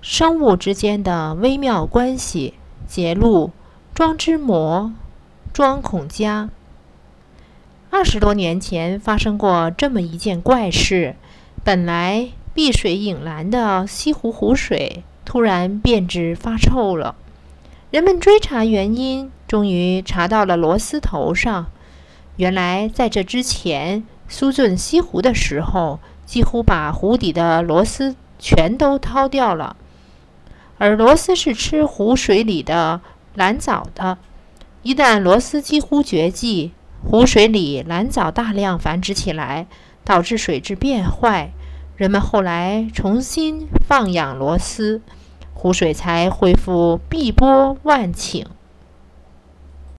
生物之间的微妙关系揭露庄之模，庄孔家。20多年前发生过这么一件怪事，本来碧水影蓝的西湖湖水突然变质发臭了。人们追查原因，终于查到了螺丝头上。原来在这之前，苏圳西湖的时候，几乎把湖底的螺丝全都掏掉了。而螺丝是吃湖水里的蓝藻的，一旦螺丝几乎绝迹，湖水里蓝藻大量繁殖起来，导致水质变坏。人们后来重新放养螺丝，湖水才恢复碧波万顷。